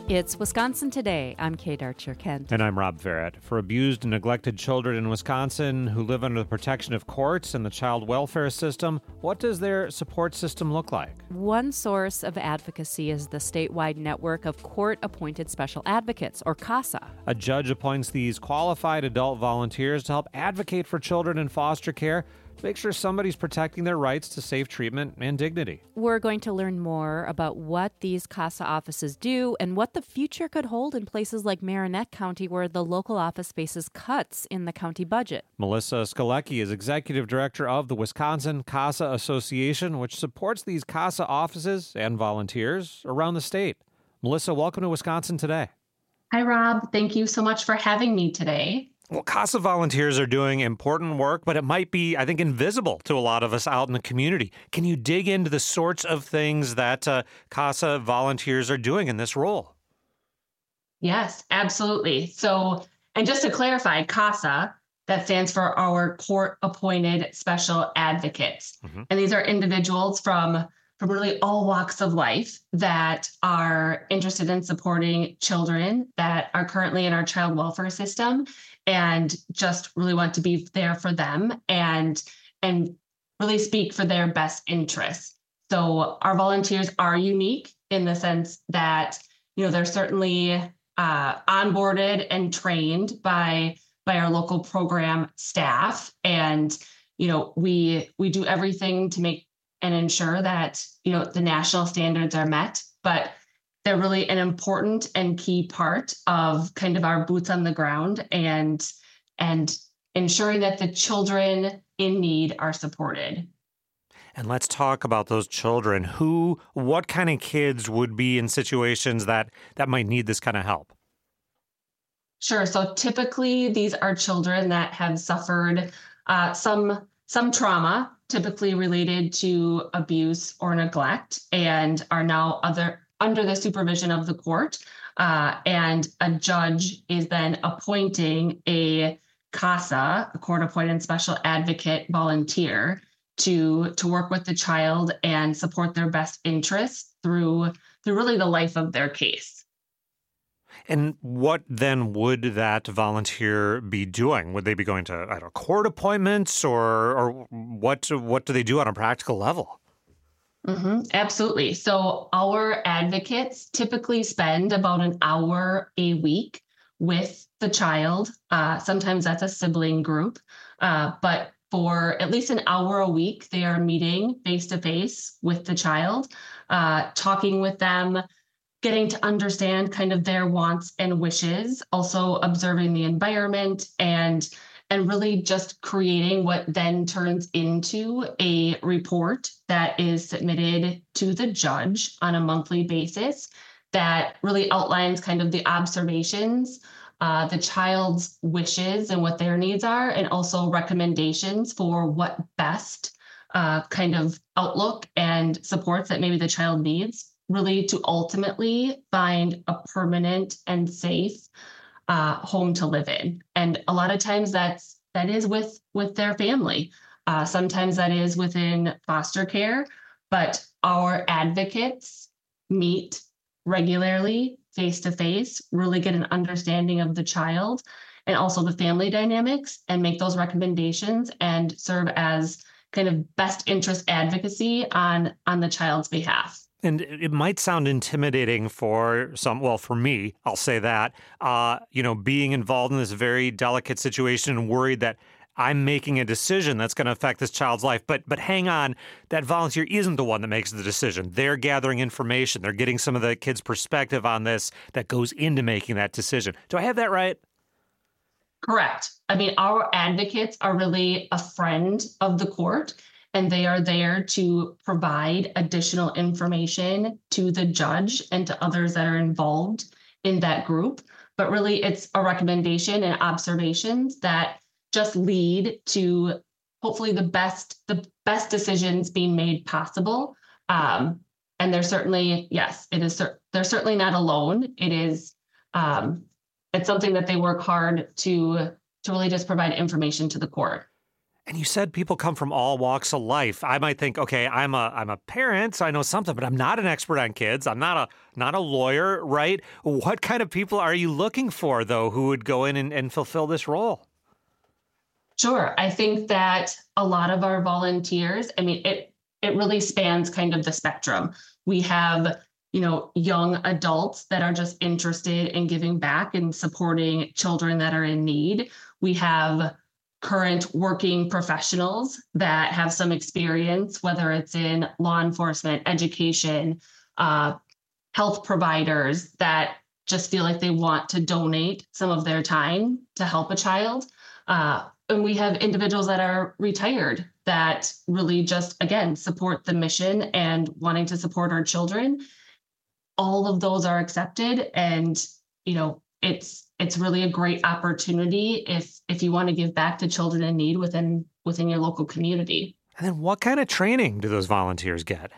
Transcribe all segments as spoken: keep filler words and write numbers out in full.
It's Wisconsin Today. I'm Kate Archer-Kent. And I'm Rob Verrett. For abused and neglected children in Wisconsin who live under the protection of courts and the child welfare system, what does their support system look like? One source of advocacy is the statewide network of court-appointed special advocates, or CASA. A judge appoints these qualified adult volunteers to help advocate for children in foster care, to make sure somebody's protecting their rights to safe treatment and dignity. We're going to learn more about what these CASA offices do and what the future could hold in places like Marinette County, where the local office faces cuts in the county budget. Melissa Skalecki is executive director of the Wisconsin CASA Association, which supports these CASA offices and volunteers around the state. Melissa, welcome to Wisconsin Today. Hi, Rob. Thank you so much for having me today. Well, CASA volunteers are doing important work, but it might be, I think, invisible to a lot of us out in the community. Can you dig into the sorts of things that uh, CASA volunteers are doing in this role? Yes, absolutely. So, and just to clarify, CASA, that stands for our court-appointed special advocates. Mm-hmm. And these are individuals from, from really all walks of life that are interested in supporting children that are currently in our child welfare system, and just really want to be there for them and and really speak for their best interests. So our volunteers are unique in the sense that, you know, they're certainly uh, onboarded and trained by by our local program staff, and you know we we do everything to make and ensure that you know the national standards are met, but they're really an important and key part of kind of our boots on the ground and and ensuring that the children in need are supported. And let's talk about those children. Who, what kind of kids would be in situations that, that might need this kind of help? Sure. So typically these are children that have suffered uh, some some trauma, typically related to abuse or neglect, and are now other under the supervision of the court, uh, and a judge is then appointing a CASA, a court-appointed special advocate volunteer, to to work with the child and support their best interests through through really the life of their case. And what then would that volunteer be doing? Would they be going to, I don't know, court appointments, or or what what do they do on a practical level? Mm-hmm, absolutely. So our advocates typically spend about an hour a week with the child. Uh, sometimes that's a sibling group, uh, but for at least an hour a week, they are meeting face-to-face with the child, uh, talking with them, getting to understand kind of their wants and wishes, also observing the environment, and and really just creating what then turns into a report that is submitted to the judge on a monthly basis that really outlines kind of the observations, uh, the child's wishes and what their needs are, and also recommendations for what best uh, kind of outlook and supports that maybe the child needs, really to ultimately find a permanent and safe Uh, home to live in. And a lot of times that's that is with with their family. Uh, sometimes that is within foster care, but our advocates meet regularly face to face, really get an understanding of the child and also the family dynamics, and make those recommendations and serve as kind of best interest advocacy on on the child's behalf. And it might sound intimidating for some, well, for me, I'll say that, uh, you know, being involved in this very delicate situation and worried that I'm making a decision that's going to affect this child's life. But but hang on, that volunteer isn't the one that makes the decision. They're gathering information. They're getting some of the kids' perspective on this that goes into making that decision. Do I have that right? Correct. I mean, our advocates are really a friend of the court, and they are there to provide additional information to the judge and to others that are involved in that group. But really, it's a recommendation and observations that just lead to hopefully the best the best decisions being made possible. Um, and they're certainly, yes, it is. They're certainly not alone. It is. Um, it's something that they work hard to to really just provide information to the court. And you said people come from all walks of life. I might think, okay, I'm a I'm a parent, so I know something, but I'm not an expert on kids. I'm not a not a lawyer, right? What kind of people are you looking for, though, who would go in and, and fulfill this role? Sure. I think that a lot of our volunteers, I mean, it it really spans kind of the spectrum. We have, you know, young adults that are just interested in giving back and supporting children that are in need. We have current working professionals that have some experience, whether it's in law enforcement, education, uh, health providers that just feel like they want to donate some of their time to help a child. Uh, and we have individuals that are retired that really just, again, support the mission and wanting to support our children. All of those are accepted. And, you know, it's it's really a great opportunity if if you want to give back to children in need within within your local community. And then what kind of training do those volunteers get?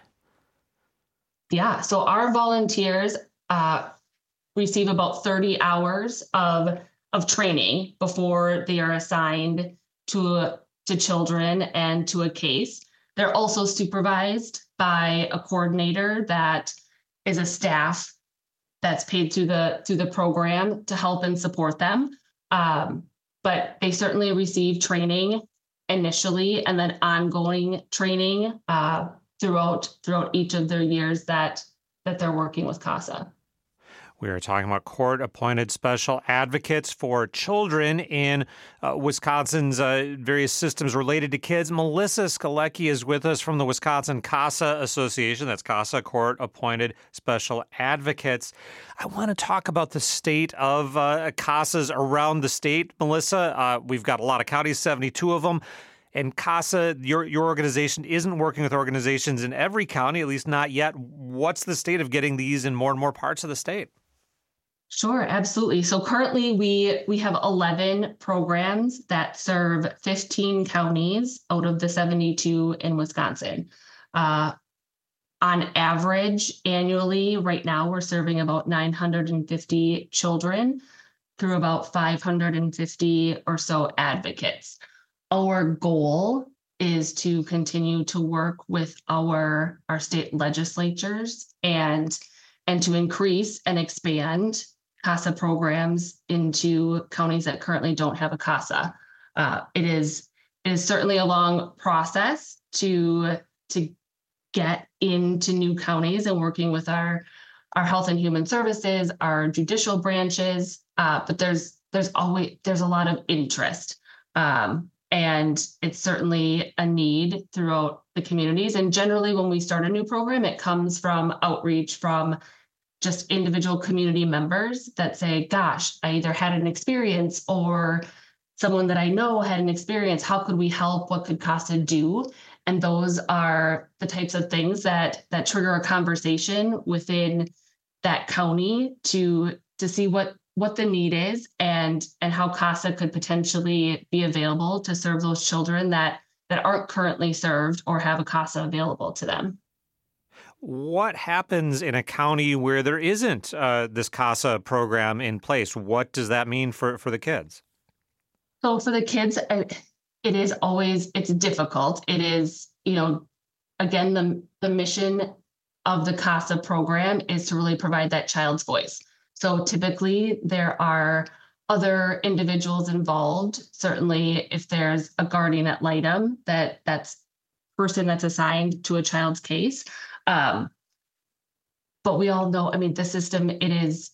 Yeah, so our volunteers uh, receive about thirty hours of of training before they are assigned to to children and to a case. They're also supervised by a coordinator that is a staff that's paid through the through the program to help and support them. Um, but they certainly receive training initially and then ongoing training uh, throughout throughout each of their years that that they're working with CASA. We are talking about court-appointed special advocates for children in uh, Wisconsin's uh, various systems related to kids. Melissa Skalecki is with us from the Wisconsin CASA Association. That's CASA, Court-Appointed Special Advocates. I want to talk about the state of uh, CASAs around the state. Melissa, uh, we've got a lot of counties, seventy-two of them. And CASA, your your organization, isn't working with organizations in every county, at least not yet. What's the state of getting these in more and more parts of the state? Sure, absolutely. So currently we we have eleven programs that serve fifteen counties out of the seventy-two in Wisconsin. Uh, on average, annually, right now, we're serving about nine hundred fifty children through about five hundred fifty or so advocates. Our goal is to continue to work with our, our state legislatures and, and to increase and expand CASA programs into counties that currently don't have a CASA. Uh, it is it is certainly a long process to to get into new counties and working with our our health and human services, our judicial branches, uh, but there's there's always there's a lot of interest, um, and it's certainly a need throughout the communities. And generally, when we start a new program, it comes from outreach from just individual community members that say, gosh, I either had an experience or someone that I know had an experience. How could we help? What could CASA do? And those are the types of things that that trigger a conversation within that county to to see what what the need is and and how CASA could potentially be available to serve those children that that aren't currently served or have a CASA available to them. What happens in a county where there isn't uh, this CASA program in place? What does that mean for, for the kids? So for the kids, it is always, it's difficult. It is, you know, again, the, the mission of the CASA program is to really provide that child's voice. So typically there are other individuals involved. Certainly if there's a guardian ad litem, that that's person that's assigned to a child's case. Um, but we all know, I mean, the system, it is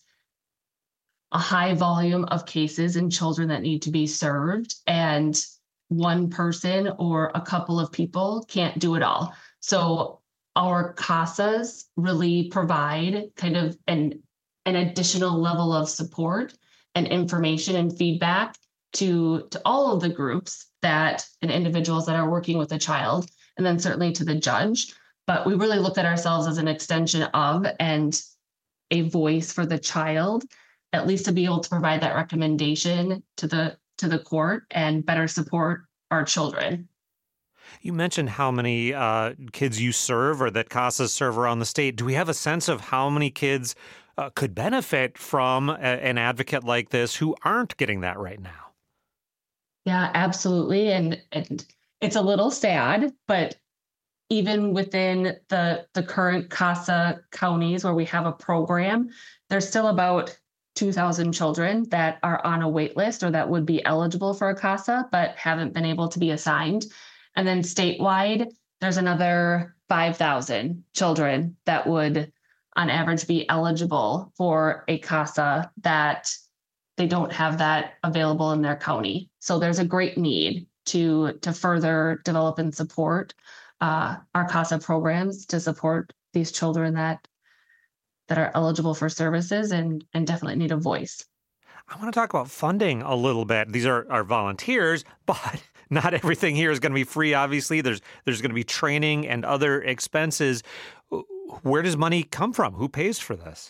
a high volume of cases and children that need to be served, and one person or a couple of people can't do it all. So our CASAs really provide kind of an, an additional level of support and information and feedback to, to all of the groups that and individuals that are working with a child, and then certainly to the judge. But we really look at ourselves as an extension of and a voice for the child, at least to be able to provide that recommendation to the to the court and better support our children. You mentioned how many uh, kids you serve or that CASAs serve around the state. Do we have a sense of how many kids uh, could benefit from a, an advocate like this who aren't getting that right now? Yeah, absolutely. And and it's a little sad, but even within the the current CASA counties where we have a program, there's still about two thousand children that are on a wait list or that would be eligible for a CASA but haven't been able to be assigned. And then statewide, there's another five thousand children that would on average be eligible for a CASA that they don't have that available in their county. So there's a great need to to further develop and support uh, our CASA programs to support these children that that are eligible for services and and definitely need a voice. I want to talk about funding a little bit. These are our volunteers, but not everything here is going to be free. Obviously, there's there's going to be training and other expenses. Where does money come from? Who pays for this?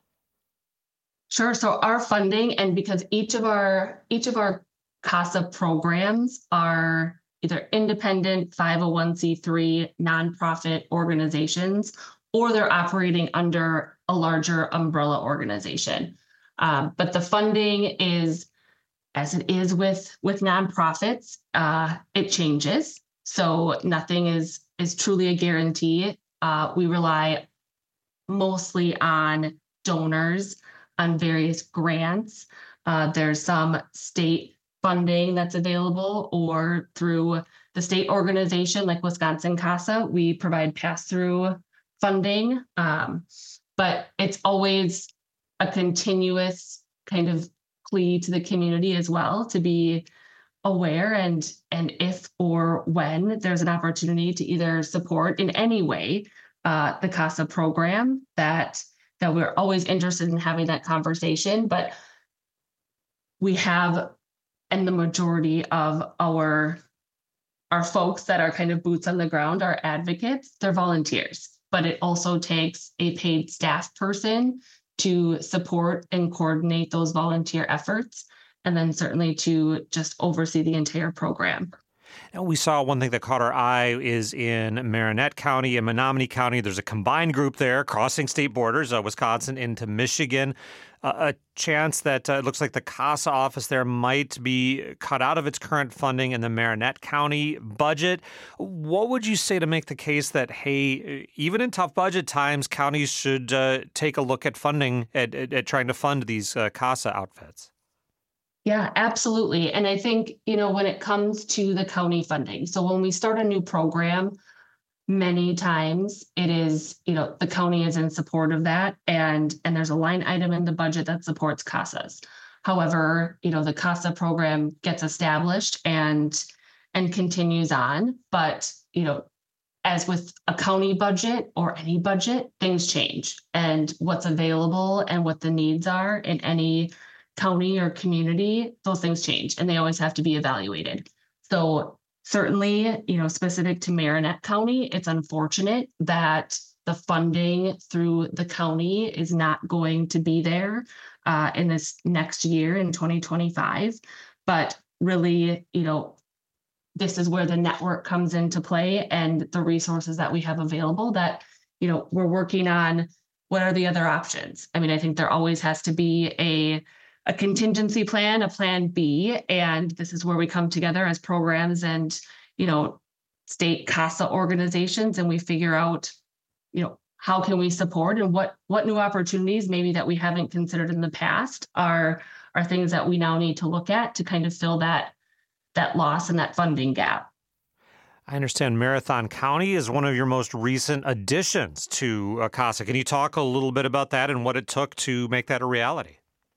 Sure. So our funding, and because each of our each of our CASA programs are either independent five oh one c three nonprofit organizations, or they're operating under a larger umbrella organization. Um, but the funding is, as it is with with nonprofits, uh, it changes. So nothing is is truly a guarantee. Uh, we rely mostly on donors, on various grants. Uh, there's some state funding that's available, or through the state organization like Wisconsin CASA, we provide pass-through funding. Um, but it's always a continuous kind of plea to the community as well to be aware, and and if or when there's an opportunity to either support in any way uh, the CASA program, that that we're always interested in having that conversation. But we have, and the majority of our our folks that are kind of boots on the ground, our advocates, they're volunteers. But it also takes a paid staff person to support and coordinate those volunteer efforts, and then certainly to just oversee the entire program. And we saw one thing that caught our eye is in Marinette County and Menominee County. There's a combined group there crossing state borders, uh, Wisconsin into Michigan. Uh, a chance that uh, it looks like the CASA office there might be cut out of its current funding in the Marinette County budget. What would you say to make the case that, hey, even in tough budget times, counties should uh, take a look at funding, at, at, at trying to fund these uh, CASA outfits? Yeah, absolutely. And I think, you know, when it comes to the county funding, so when we start a new program, many times it is, you know, the county is in support of that. And, and there's a line item in the budget that supports CASAs. However, you know, the CASA program gets established and, and continues on. But, you know, as with a county budget or any budget, things change. And what's available and what the needs are in any county or community, those things change, and they always have to be evaluated. So certainly, you know, specific to Marinette County, it's unfortunate that the funding through the county is not going to be there uh, in this next year in twenty twenty-five. But really, you know, this is where the network comes into play and the resources that we have available that, you know, we're working on. What are the other options? I mean, I think there always has to be a a contingency plan, a plan B, and this is where we come together as programs and, you know, state CASA organizations, and we figure out, you know, how can we support and what what new opportunities maybe that we haven't considered in the past are are things that we now need to look at to kind of fill that that loss and that funding gap. I understand Marathon County is one of your most recent additions to uh, CASA. Can you talk a little bit about that and what it took to make that a reality?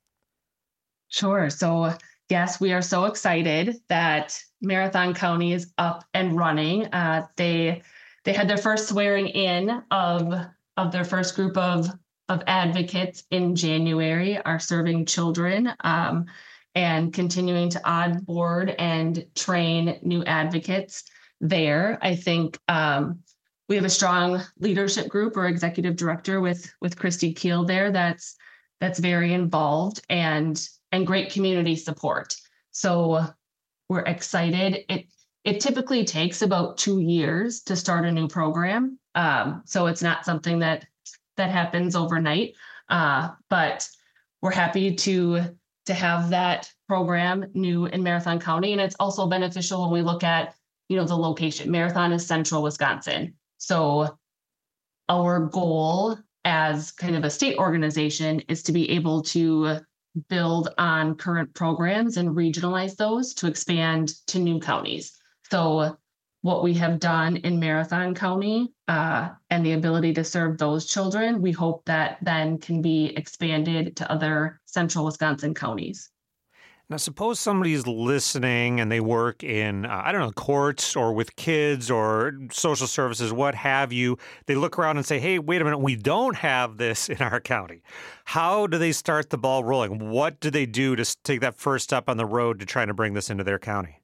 Sure. So yes, we are so excited that Marathon County is up and running. Uh, they they had their first swearing in of of their first group of of advocates in January, are serving children um, and continuing to onboard and train new advocates there. I think um, we have a strong leadership group or executive director with with Christy Keel there that's that's very involved and and great community support. So we're excited. It it typically takes about two years to start a new program. Um, so it's not something that that happens overnight. Uh, but we're happy to to have that program new in Marathon County. And it's also beneficial when we look at you know, the location. Marathon is central Wisconsin. So our goal as kind of a state organization is to be able to build on current programs and regionalize those to expand to new counties. So what we have done in Marathon County uh, and the ability to serve those children, we hope that then can be expanded to other central Wisconsin counties. Now, suppose somebody's listening and they work in, uh, I don't know, courts or with kids or social services, what have you. They look around and say, hey, wait a minute, we don't have this in our county. How do they start the ball rolling? What do they do to take that first step on the road to trying to bring this into their county?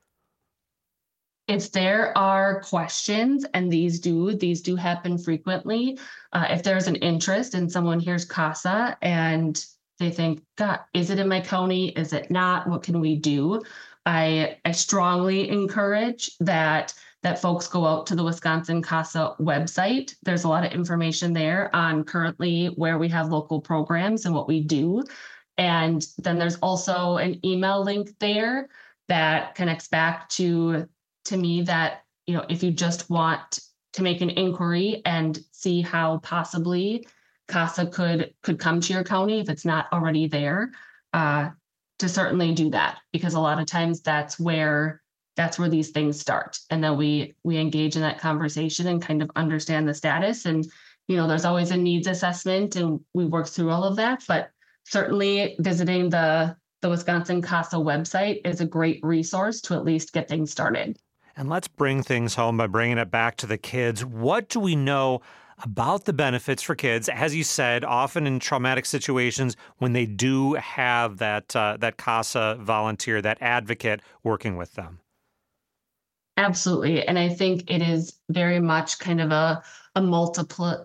If there are questions, and these do, these do happen frequently, uh, if there's an interest and someone hears CASA and they think, God, is it in my county? Is it not? What can we do? I, I strongly encourage that that folks go out to the Wisconsin CASA website. There's a lot of information there on currently where we have local programs and what we do. And then there's also an email link there that connects back to to me that, you know, if you just want to make an inquiry and see how possibly CASA could could come to your county if it's not already there, uh, to certainly do that, because a lot of times that's where that's where these things start, and then we we engage in that conversation and kind of understand the status. And you know, there's always a needs assessment, and we work through all of that. But certainly, visiting the the Wisconsin CASA website is a great resource to at least get things started. And let's bring things home by bringing it back to the kids. What do we know about the benefits for kids, as you said, often in traumatic situations when they do have that uh, that CASA volunteer, that advocate working with them? Absolutely. And I think it is very much kind of a, a multiple,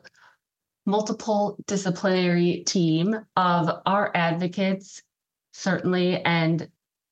multiple disciplinary team of our advocates, certainly, and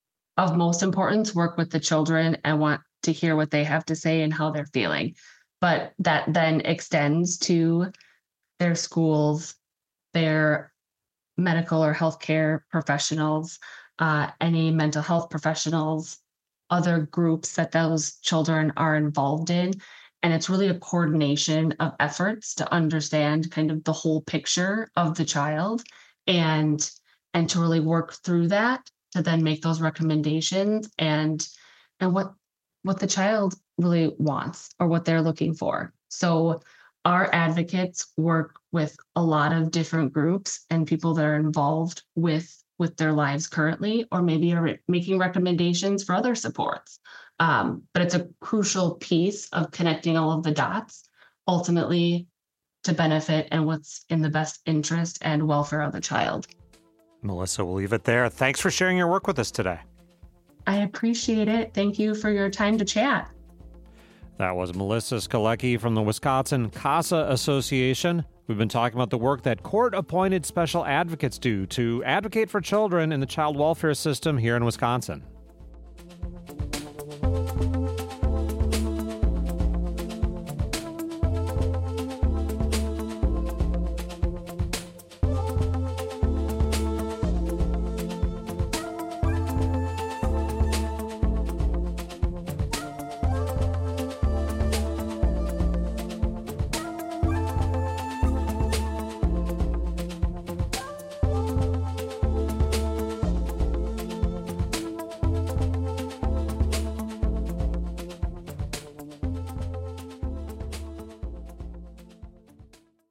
of most importance, work with the children and want to hear what they have to say and how they're feeling. But that then extends to their schools, their medical or healthcare professionals, uh, any mental health professionals, other groups that those children are involved in. And it's really a coordination of efforts to understand kind of the whole picture of the child and, and to really work through that to then make those recommendations and, and what what the child really wants or what they're looking for. So our advocates work with a lot of different groups and people that are involved with, with their lives currently, or maybe are re- making recommendations for other supports. Um, but it's a crucial piece of connecting all of the dots, ultimately to benefit and what's in the best interest and welfare of the child. Melissa, we'll leave it there. Thanks for sharing your work with us today. I appreciate it. Thank you for your time to chat. That was Melissa Skolecki from the Wisconsin CASA Association. We've been talking about the work that court-appointed special advocates do to advocate for children in the child welfare system here in Wisconsin.